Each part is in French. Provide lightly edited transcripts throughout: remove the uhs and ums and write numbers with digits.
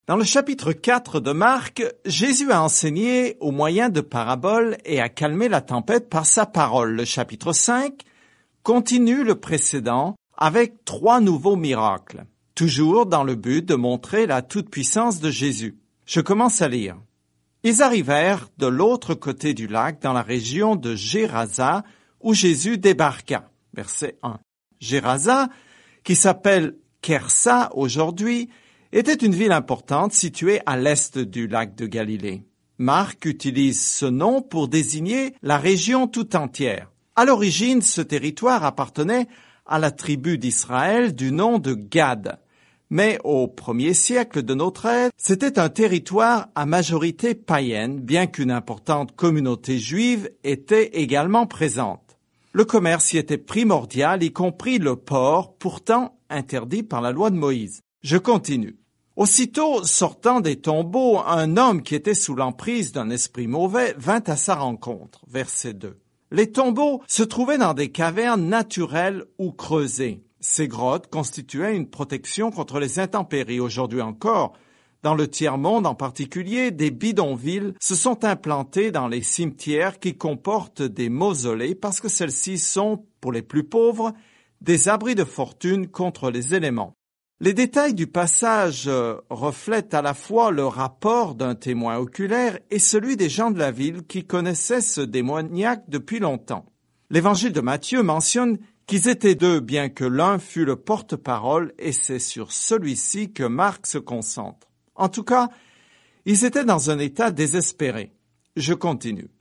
Dans le chapitre 4 de Marc, Jésus a enseigné au moyen de paraboles et a calmé la tempête par sa parole. Le chapitre 5 continue le précédent avec 3 nouveaux miracles, toujours dans le but de montrer la toute-puissance de Jésus. Je commence à lire. Ils arrivèrent de l'autre côté du lac dans la région de Gérasa où Jésus débarqua. Verset 1. Gérasa, qui s'appelle Kersa aujourd'hui, était une ville importante située à l'est du lac de Galilée. Marc utilise ce nom pour désigner la région tout entière. À l'origine, ce territoire appartenait à la tribu d'Israël du nom de Gad. Mais au 1er siècle de notre ère, c'était un territoire à majorité païenne, bien qu'une importante communauté juive était également présente. Le commerce y était primordial, y compris le port, pourtant interdit par la loi de Moïse. Je continue. Aussitôt, sortant des tombeaux, un homme qui était sous l'emprise d'un esprit mauvais vint à sa rencontre. Verset 2. Les tombeaux se trouvaient dans des cavernes naturelles ou creusées. Ces grottes constituaient une protection contre les intempéries. Aujourd'hui encore, dans le tiers-monde en particulier, des bidonvilles se sont implantés dans les cimetières qui comportent des mausolées parce que celles-ci sont, pour les plus pauvres, des abris de fortune contre les éléments. Les détails du passage reflètent à la fois le rapport d'un témoin oculaire et celui des gens de la ville qui connaissaient ce démoniaque depuis longtemps. L'évangile de Matthieu mentionne qu'ils étaient 2, bien que l'un fût le porte-parole, et c'est sur celui-ci que Marc se concentre. En tout cas, ils étaient dans un état désespéré. Je continue.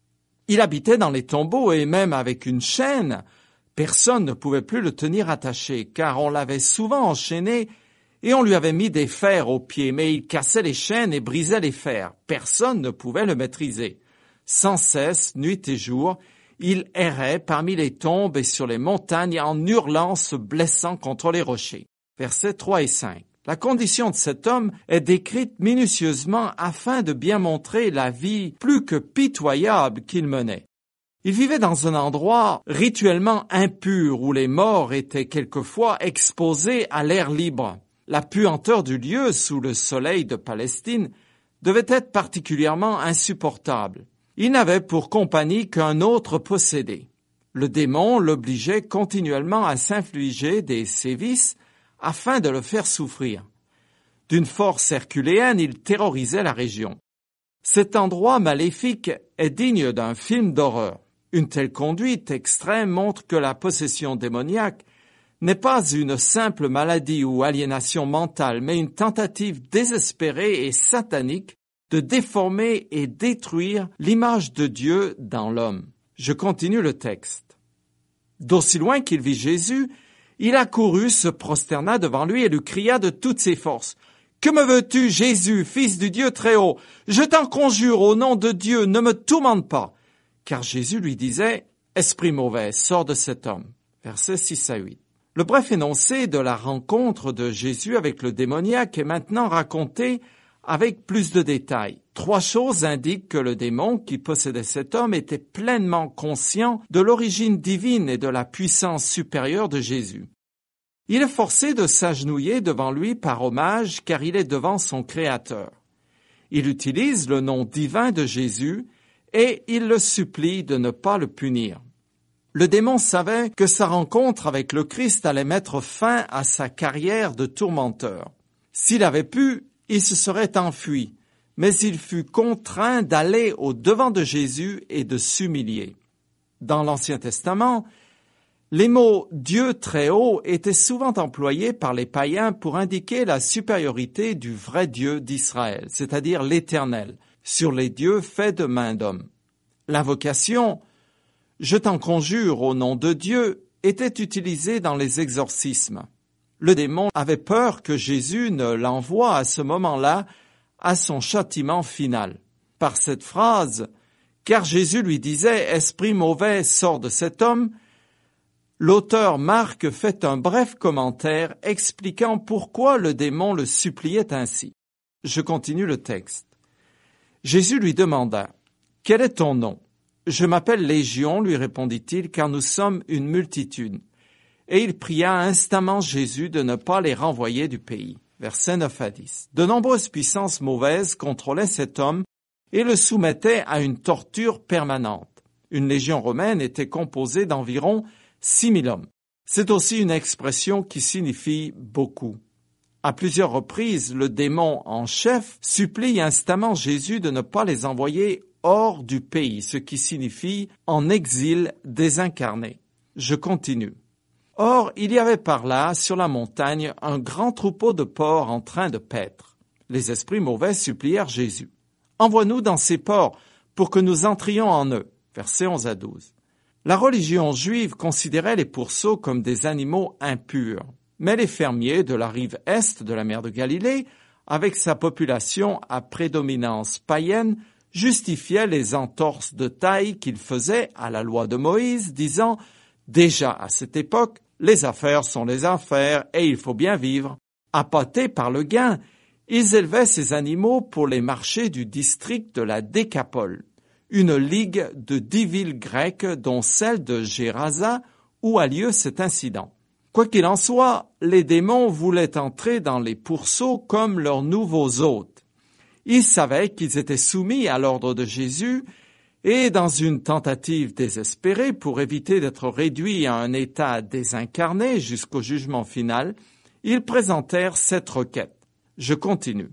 Il habitait dans les tombeaux et même avec une chaîne, personne ne pouvait plus le tenir attaché, car on l'avait souvent enchaîné et on lui avait mis des fers aux pieds, mais il cassait les chaînes et brisait les fers. Personne ne pouvait le maîtriser. Sans cesse, nuit et jour, il errait parmi les tombes et sur les montagnes en hurlant, se blessant contre les rochers. Versets 3 et 5. La condition de cet homme est décrite minutieusement afin de bien montrer la vie plus que pitoyable qu'il menait. Il vivait dans un endroit rituellement impur où les morts étaient quelquefois exposés à l'air libre. La puanteur du lieu sous le soleil de Palestine devait être particulièrement insupportable. Il n'avait pour compagnie qu'un autre possédé. Le démon l'obligeait continuellement à s'infliger des sévices afin de le faire souffrir. D'une force herculéenne, il terrorisait la région. Cet endroit maléfique est digne d'un film d'horreur. Une telle conduite extrême montre que la possession démoniaque n'est pas une simple maladie ou aliénation mentale, mais une tentative désespérée et satanique de déformer et détruire l'image de Dieu dans l'homme. Je continue le texte. D'aussi loin qu'il vit Jésus, il accourut, se prosterna devant lui et lui cria de toutes ses forces. « Que me veux-tu, Jésus, fils du Dieu très haut? Je t'en conjure au nom de Dieu, ne me tourmente pas. » Car Jésus lui disait « Esprit mauvais, sors de cet homme. » Versets 6 à 8. Le bref énoncé de la rencontre de Jésus avec le démoniaque est maintenant raconté avec plus de détails. 3 choses indiquent que le démon qui possédait cet homme était pleinement conscient de l'origine divine et de la puissance supérieure de Jésus. Il est forcé de s'agenouiller devant lui par hommage car il est devant son Créateur. Il utilise le nom divin de Jésus et il le supplie de ne pas le punir. Le démon savait que sa rencontre avec le Christ allait mettre fin à sa carrière de tourmenteur. S'il avait pu, il se serait enfui, mais il fut contraint d'aller au-devant de Jésus et de s'humilier. Dans l'Ancien Testament, les mots « Dieu très haut » étaient souvent employés par les païens pour indiquer la supériorité du vrai Dieu d'Israël, c'est-à-dire l'Éternel, sur les dieux faits de main d'homme. L'invocation « Je t'en conjure au nom de Dieu » était utilisée dans les exorcismes. Le démon avait peur que Jésus ne l'envoie à ce moment-là à son châtiment final. Par cette phrase, car Jésus lui disait « Esprit mauvais, sors de cet homme », l'auteur Marc fait un bref commentaire expliquant pourquoi le démon le suppliait ainsi. Je continue le texte. Jésus lui demanda « Quel est ton nom ?» « Je m'appelle Légion, lui répondit-il, car nous sommes une multitude. » Et il pria instamment Jésus de ne pas les renvoyer du pays. versets 9 à 10. De nombreuses puissances mauvaises contrôlaient cet homme et le soumettaient à une torture permanente. Une légion romaine était composée d'environ 6000 hommes. C'est aussi une expression qui signifie beaucoup. À plusieurs reprises, le démon en chef supplie instamment Jésus de ne pas les envoyer hors du pays, ce qui signifie en exil désincarné. Je continue. Or, il y avait par là, sur la montagne, un grand troupeau de porcs en train de paître. Les esprits mauvais supplièrent Jésus. « Envoie-nous dans ces porcs pour que nous entrions en eux. » Versets 11 à 12. La religion juive considérait les pourceaux comme des animaux impurs. Mais les fermiers de la rive est de la mer de Galilée, avec sa population à prédominance païenne, justifiaient les entorses de taille qu'ils faisaient à la loi de Moïse, disant « Déjà à cette époque, les affaires sont les affaires et il faut bien vivre. » Appâtés par le gain, ils élevaient ces animaux pour les marchés du district de la Décapole, une ligue de 10 villes grecques dont celle de Gérasa où a lieu cet incident. Quoi qu'il en soit, les démons voulaient entrer dans les pourceaux comme leurs nouveaux hôtes. Ils savaient qu'ils étaient soumis à l'ordre de Jésus et, dans une tentative désespérée pour éviter d'être réduits à un état désincarné jusqu'au jugement final, ils présentèrent cette requête. Je continue.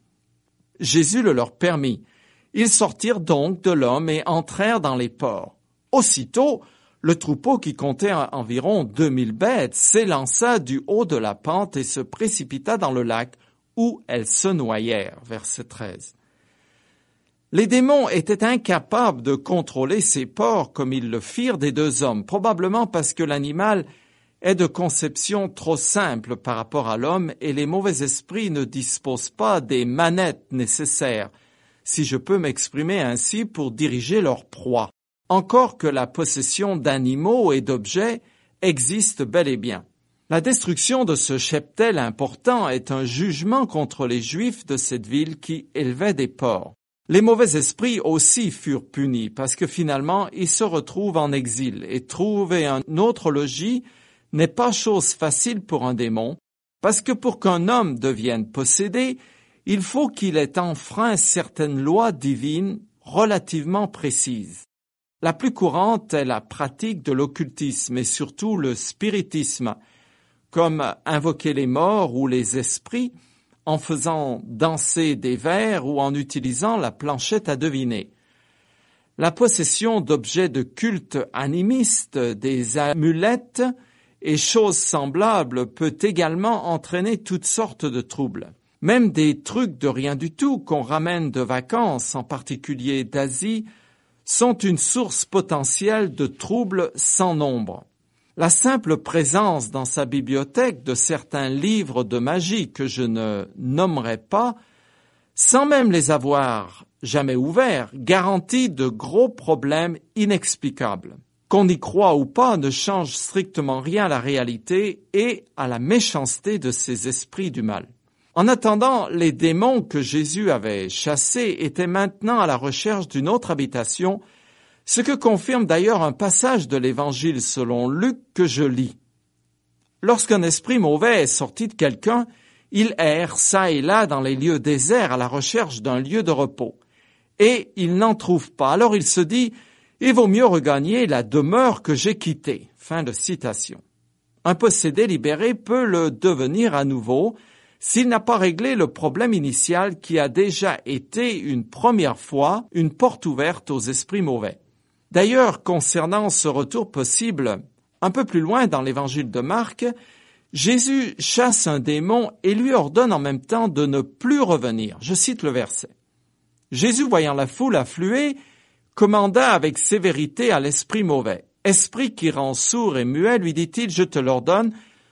Jésus le leur permit. Ils sortirent donc de l'homme et entrèrent dans les porcs. Aussitôt, le troupeau qui comptait environ 2000 bêtes s'élança du haut de la pente et se précipita dans le lac où elles se noyèrent. Verset 13. Les démons étaient incapables de contrôler ces porcs comme ils le firent des deux hommes, probablement parce que l'animal est de conception trop simple par rapport à l'homme et les mauvais esprits ne disposent pas des manettes nécessaires, si je peux m'exprimer ainsi, pour diriger leur proie. Encore que la possession d'animaux et d'objets existe bel et bien. La destruction de ce cheptel important est un jugement contre les Juifs de cette ville qui élevaient des porcs. Les mauvais esprits aussi furent punis parce que finalement ils se retrouvent en exil et trouver un autre logis n'est pas chose facile pour un démon parce que pour qu'un homme devienne possédé, il faut qu'il ait enfreint certaines lois divines relativement précises. La plus courante est la pratique de l'occultisme et surtout le spiritisme, comme invoquer les morts ou les esprits en faisant danser des vers ou en utilisant la planchette à deviner. La possession d'objets de culte animistes, des amulettes et choses semblables peut également entraîner toutes sortes de troubles. Même des trucs de rien du tout qu'on ramène de vacances, en particulier d'Asie, sont une source potentielle de troubles sans nombre. La simple présence dans sa bibliothèque de certains livres de magie que je ne nommerai pas, sans même les avoir jamais ouverts, garantit de gros problèmes inexplicables. Qu'on y croit ou pas ne change strictement rien à la réalité et à la méchanceté de ces esprits du mal. En attendant, les démons que Jésus avait chassés étaient maintenant à la recherche d'une autre habitation, ce que confirme d'ailleurs un passage de l'Évangile selon Luc que je lis. Lorsqu'un esprit mauvais est sorti de quelqu'un, il erre çà et là dans les lieux déserts à la recherche d'un lieu de repos. Et il n'en trouve pas. Alors il se dit « Il vaut mieux regagner la demeure que j'ai quittée. » Fin de citation. Un possédé libéré peut le devenir à nouveau s'il n'a pas réglé le problème initial qui a déjà été une première fois une porte ouverte aux esprits mauvais. D'ailleurs, concernant ce retour possible, un peu plus loin dans l'évangile de Marc, Jésus chasse un démon et lui ordonne en même temps de ne plus revenir. Je cite le verset. Jésus, voyant la foule affluer, commanda avec sévérité à l'esprit mauvais. « Esprit qui rend sourd et muet, lui dit-il, je te l'ordonne,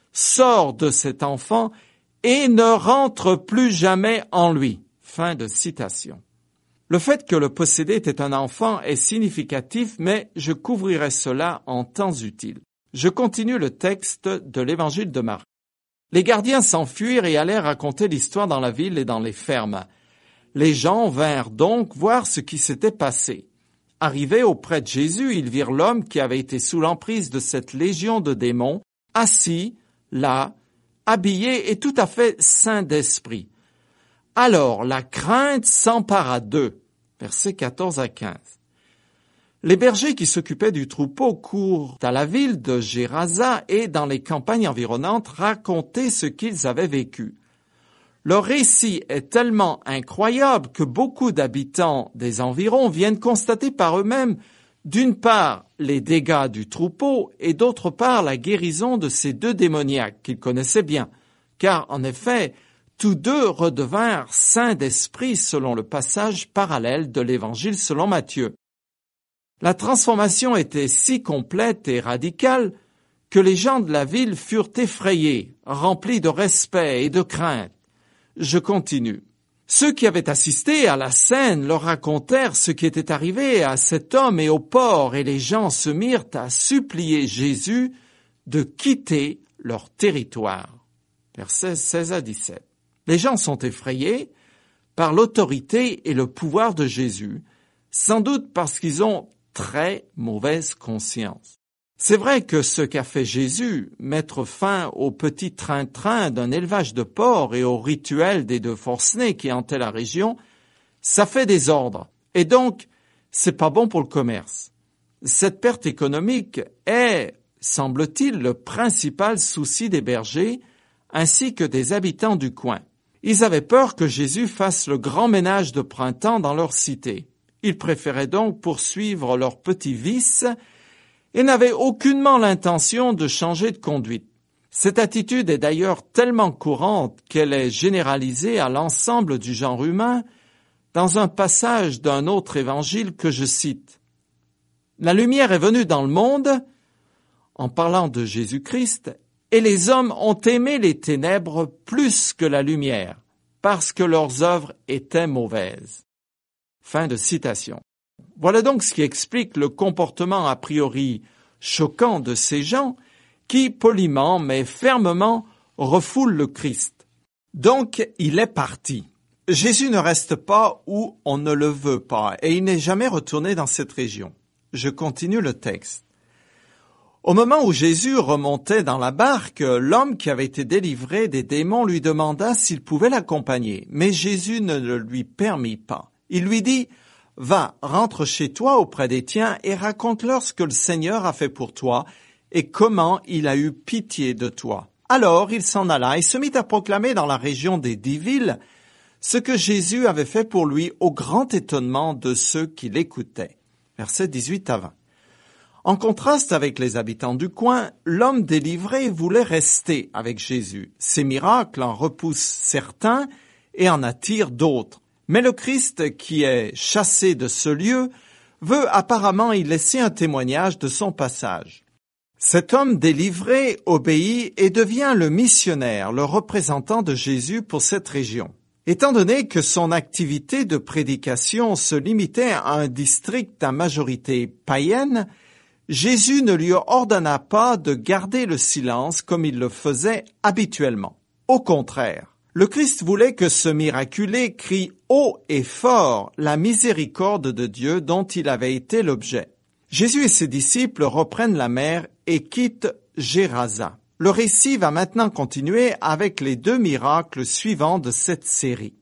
sors de cet enfant et ne rentre plus jamais en lui. » Fin de citation. Le fait que le possédé était un enfant est significatif, mais je couvrirai cela en temps utile. Je continue le texte de l'évangile de Marc. Les gardiens s'enfuirent et allèrent raconter l'histoire dans la ville et dans les fermes. Les gens vinrent donc voir ce qui s'était passé. Arrivés auprès de Jésus, ils virent l'homme qui avait été sous l'emprise de cette légion de démons, assis, là, habillés et tout à fait sains d'esprit. Alors la crainte s'empara d'eux. Versets 14 à 15. Les bergers qui s'occupaient du troupeau courent à la ville de Gérasa et dans les campagnes environnantes raconter ce qu'ils avaient vécu. Leur récit est tellement incroyable que beaucoup d'habitants des environs viennent constater par eux-mêmes, d'une part, les dégâts du troupeau et d'autre part, la guérison de ces deux démoniaques qu'ils connaissaient bien, car en effet, tous deux redevinrent saints d'esprit selon le passage parallèle de l'Évangile selon Matthieu. La transformation était si complète et radicale que les gens de la ville furent effrayés, remplis de respect et de crainte. Je continue. Ceux qui avaient assisté à la scène leur racontèrent ce qui était arrivé à cet homme et au porc, et les gens se mirent à supplier Jésus de quitter leur territoire. Versets 16 à 17. Les gens sont effrayés par l'autorité et le pouvoir de Jésus, sans doute parce qu'ils ont très mauvaise conscience. C'est vrai que ce qu'a fait Jésus, mettre fin au petit train-train d'un élevage de porcs et au rituel des deux forcenés qui hantaient la région, ça fait désordre. Et donc, c'est pas bon pour le commerce. Cette perte économique est, semble-t-il, le principal souci des bergers ainsi que des habitants du coin. Ils avaient peur que Jésus fasse le grand ménage de printemps dans leur cité. Ils préféraient donc poursuivre leurs petits vices et n'avaient aucunement l'intention de changer de conduite. Cette attitude est d'ailleurs tellement courante qu'elle est généralisée à l'ensemble du genre humain dans un passage d'un autre évangile que je cite. La lumière est venue dans le monde, en parlant de Jésus-Christ, et les hommes ont aimé les ténèbres plus que la lumière, parce que leurs œuvres étaient mauvaises. Fin de citation. Voilà donc ce qui explique le comportement a priori choquant de ces gens qui, poliment mais fermement, refoulent le Christ. Donc, il est parti. Jésus ne reste pas où on ne le veut pas et il n'est jamais retourné dans cette région. Je continue le texte. Au moment où Jésus remontait dans la barque, l'homme qui avait été délivré des démons lui demanda s'il pouvait l'accompagner, mais Jésus ne le lui permit pas. Il lui dit « Va, rentre chez toi auprès des tiens et raconte-leur ce que le Seigneur a fait pour toi et comment il a eu pitié de toi. » Alors il s'en alla et se mit à proclamer dans la région des 10 villes ce que Jésus avait fait pour lui au grand étonnement de ceux qui l'écoutaient. Versets 18 à 20. En contraste avec les habitants du coin, l'homme délivré voulait rester avec Jésus. Ses miracles en repoussent certains et en attirent d'autres. Mais le Christ, qui est chassé de ce lieu, veut apparemment y laisser un témoignage de son passage. Cet homme délivré obéit et devient le missionnaire, le représentant de Jésus pour cette région. Étant donné que son activité de prédication se limitait à un district à majorité païenne, Jésus ne lui ordonna pas de garder le silence comme il le faisait habituellement. Au contraire, le Christ voulait que ce miraculé crie haut et fort la miséricorde de Dieu dont il avait été l'objet. Jésus et ses disciples reprennent la mer et quittent Gérasa. Le récit va maintenant continuer avec les 2 miracles suivants de cette série.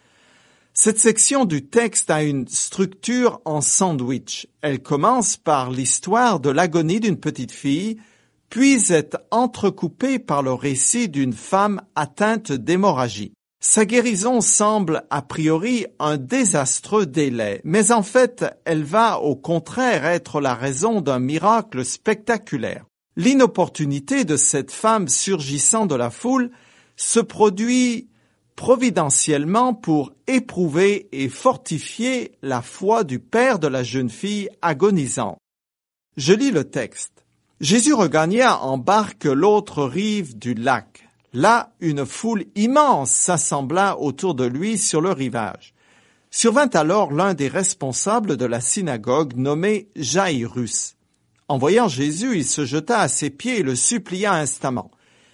Cette section du texte a une structure en sandwich. Elle commence par l'histoire de l'agonie d'une petite fille, puis est entrecoupée par le récit d'une femme atteinte d'hémorragie. Sa guérison semble a priori un désastreux délai, mais en fait, elle va au contraire être la raison d'un miracle spectaculaire. L'inopportunité de cette femme surgissant de la foule se produit providentiellement pour éprouver et fortifier la foi du père de la jeune fille agonisante. Je lis le texte. Jésus regagna en barque l'autre rive du lac. Là, une foule immense s'assembla autour de lui sur le rivage. Survint alors l'un des responsables de la synagogue nommé Jaïrus. En voyant Jésus, il se jeta à ses pieds et le supplia instamment.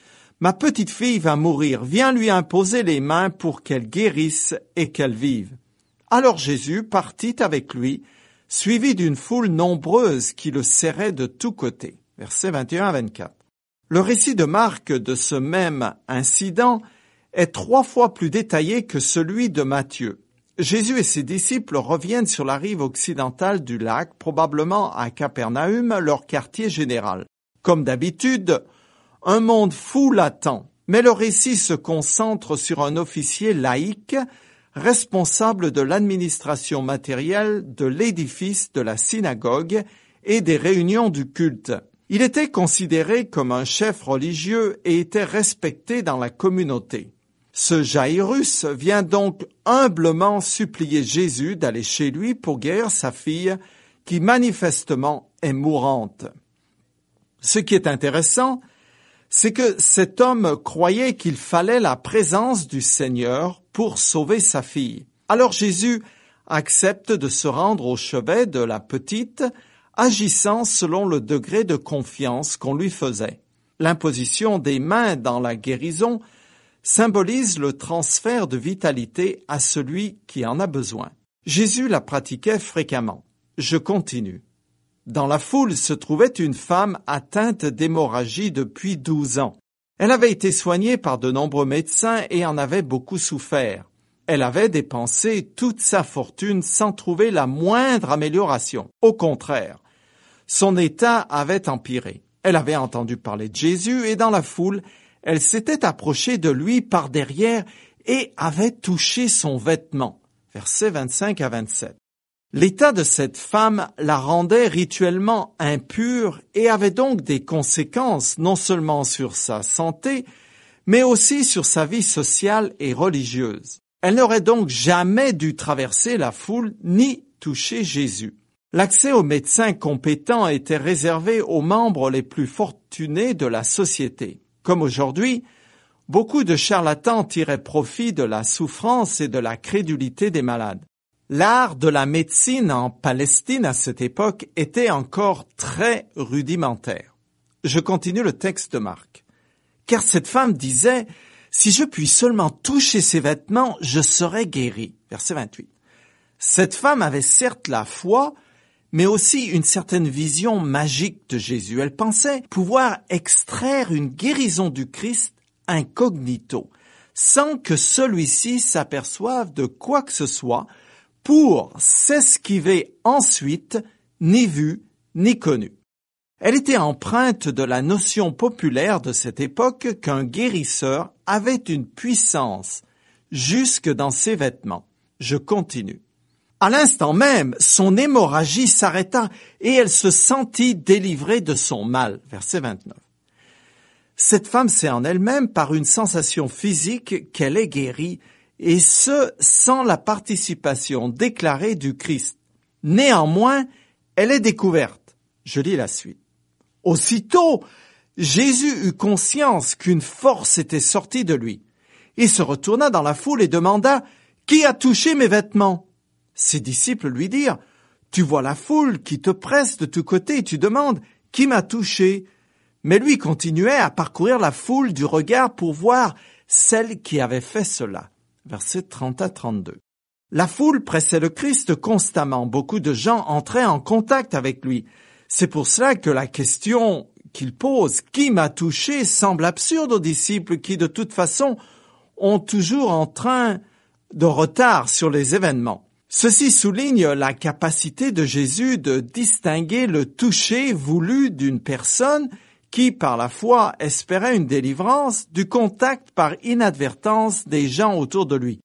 « Ma petite fille va mourir, viens lui imposer les mains pour qu'elle guérisse et qu'elle vive. » Alors Jésus partit avec lui, suivi d'une foule nombreuse qui le serrait de tous côtés. Versets 21 à 24. Le récit de Marc de ce même incident est 3 fois plus détaillé que celui de Matthieu. Jésus et ses disciples reviennent sur la rive occidentale du lac, probablement à Capernaum, leur quartier général. Comme d'habitude, un monde fou l'attend, mais le récit se concentre sur un officier laïque responsable de l'administration matérielle de l'édifice de la synagogue et des réunions du culte. Il était considéré comme un chef religieux et était respecté dans la communauté. Ce Jaïrus vient donc humblement supplier Jésus d'aller chez lui pour guérir sa fille qui manifestement est mourante. Ce qui est intéressant, c'est que cet homme croyait qu'il fallait la présence du Seigneur pour sauver sa fille. Alors Jésus accepte de se rendre au chevet de la petite, agissant selon le degré de confiance qu'on lui faisait. L'imposition des mains dans la guérison symbolise le transfert de vitalité à celui qui en a besoin. Jésus la pratiquait fréquemment. Je continue. Dans la foule se trouvait une femme atteinte d'hémorragie depuis 12 ans. Elle avait été soignée par de nombreux médecins et en avait beaucoup souffert. Elle avait dépensé toute sa fortune sans trouver la moindre amélioration. Au contraire, son état avait empiré. Elle avait entendu parler de Jésus et dans la foule, elle s'était approchée de lui par derrière et avait touché son vêtement. Versets 25 à 27. L'état de cette femme la rendait rituellement impure et avait donc des conséquences non seulement sur sa santé, mais aussi sur sa vie sociale et religieuse. Elle n'aurait donc jamais dû traverser la foule ni toucher Jésus. L'accès aux médecins compétents était réservé aux membres les plus fortunés de la société. Comme aujourd'hui, beaucoup de charlatans tiraient profit de la souffrance et de la crédulité des malades. L'art de la médecine en Palestine à cette époque était encore très rudimentaire. Je continue le texte de Marc. Car cette femme disait, « Si je puis seulement toucher ses vêtements, je serai guérie. » Verset 28. Cette femme avait certes la foi, mais aussi une certaine vision magique de Jésus. Elle pensait pouvoir extraire une guérison du Christ incognito, sans que celui-ci s'aperçoive de quoi que ce soit, pour s'esquiver ensuite, ni vu, ni connu. Elle était empreinte de la notion populaire de cette époque qu'un guérisseur avait une puissance jusque dans ses vêtements. Je continue. À l'instant même, son hémorragie s'arrêta et elle se sentit délivrée de son mal. Verset 29. Cette femme sait en elle-même par une sensation physique qu'elle est guérie, et ce, sans la participation déclarée du Christ. Néanmoins, elle est découverte. Je lis la suite. Aussitôt, Jésus eut conscience qu'une force était sortie de lui. Il se retourna dans la foule et demanda « Qui a touché mes vêtements ?» Ses disciples lui dirent « Tu vois la foule qui te presse de tous côtés et tu demandes « Qui m'a touché ?» Mais lui continuait à parcourir la foule du regard pour voir celle qui avait fait cela. Versets 30 à 32. La foule pressait le Christ constamment. Beaucoup de gens entraient en contact avec lui. C'est pour cela que la question qu'il pose, « Qui m'a touché ?» semble absurde aux disciples qui, de toute façon, ont toujours en train de retard sur les événements. Ceci souligne la capacité de Jésus de distinguer le toucher voulu d'une personne qui, par la foi, espérait une délivrance du contact par inadvertance des gens autour de lui.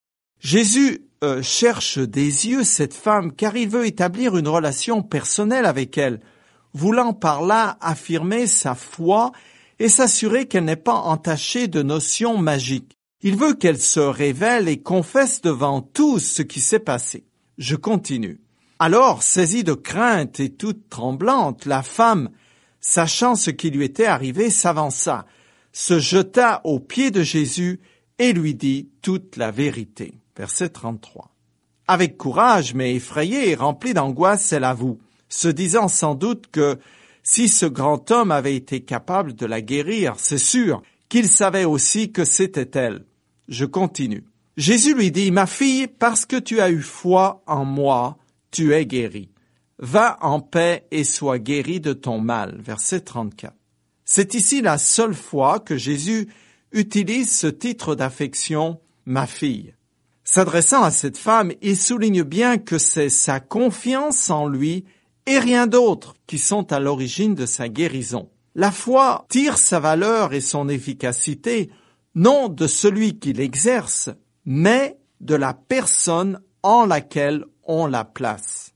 Jésus cherche des yeux cette femme car il veut établir une relation personnelle avec elle, voulant par là affirmer sa foi et s'assurer qu'elle n'est pas entachée de notions magiques. Il veut qu'elle se révèle et confesse devant tous ce qui s'est passé. Je continue. Alors, saisie de crainte et toute tremblante, la femme, sachant ce qui lui était arrivé, s'avança, se jeta aux pieds de Jésus et lui dit toute la vérité. Verset 33. Avec courage, mais effrayée et remplie d'angoisse, elle avoue, se disant sans doute que si ce grand homme avait été capable de la guérir, c'est sûr qu'il savait aussi que c'était elle. Je continue. Jésus lui dit, « Ma fille, parce que tu as eu foi en moi, tu es guérie. Va en paix et sois guérie de ton mal. » Verset 34. C'est ici la seule fois que Jésus utilise ce titre d'affection « ma fille ». S'adressant à cette femme, il souligne bien que c'est sa confiance en lui et rien d'autre qui sont à l'origine de sa guérison. La foi tire sa valeur et son efficacité non de celui qui l'exerce, mais de la personne en laquelle on la place.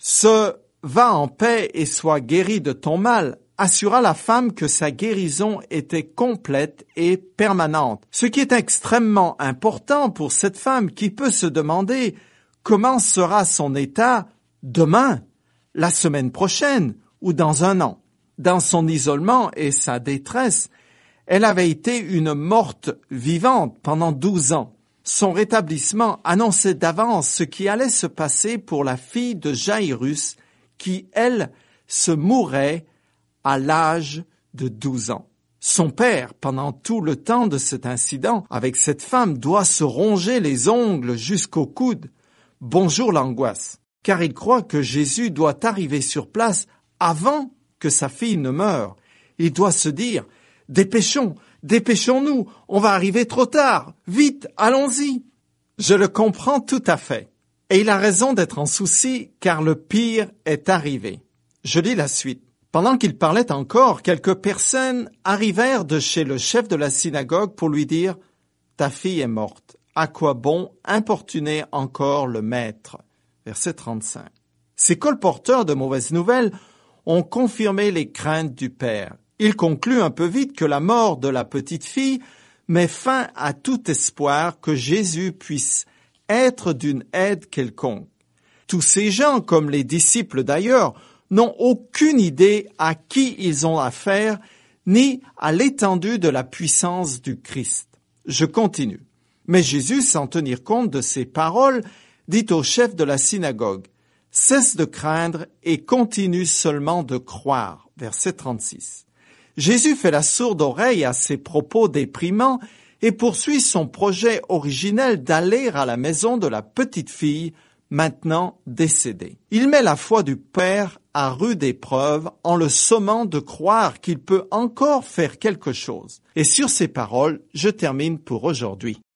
Ce « va en paix et sois guéri de ton mal » assura la femme que sa guérison était complète et permanente, ce qui est extrêmement important pour cette femme qui peut se demander comment sera son état demain, la semaine prochaine ou dans un an. Dans son isolement et sa détresse, elle avait été une morte vivante pendant 12 ans. Son rétablissement annonçait d'avance ce qui allait se passer pour la fille de Jaïrus qui, elle, se mourait à l'âge de 12 ans. Son père, pendant tout le temps de cet incident avec cette femme, doit se ronger les ongles jusqu'au coude. Bonjour l'angoisse, car il croit que Jésus doit arriver sur place avant que sa fille ne meure. Il doit se dire « Dépêchons-nous, on va arriver trop tard, vite, allons-y !» Je le comprends tout à fait. Et il a raison d'être en souci, car le pire est arrivé. Je lis la suite. Pendant qu'il parlait encore, quelques personnes arrivèrent de chez le chef de la synagogue pour lui dire « Ta fille est morte. À quoi bon importuner encore le maître ?» Verset 35. Ces colporteurs de mauvaises nouvelles ont confirmé les craintes du père. Il conclut un peu vite que la mort de la petite fille met fin à tout espoir que Jésus puisse être d'une aide quelconque. Tous ces gens, comme les disciples d'ailleurs, n'ont aucune idée à qui ils ont affaire, ni à l'étendue de la puissance du Christ. Je continue. Mais Jésus, sans tenir compte de ces paroles, dit au chef de la synagogue, « Cesse de craindre et continue seulement de croire. » Verset 36. Jésus fait la sourde oreille à ces propos déprimants et poursuit son projet originel d'aller à la maison de la petite fille, maintenant décédée. Il met la foi du Père à rude épreuve en le sommant de croire qu'il peut encore faire quelque chose. Et sur ces paroles, je termine pour aujourd'hui.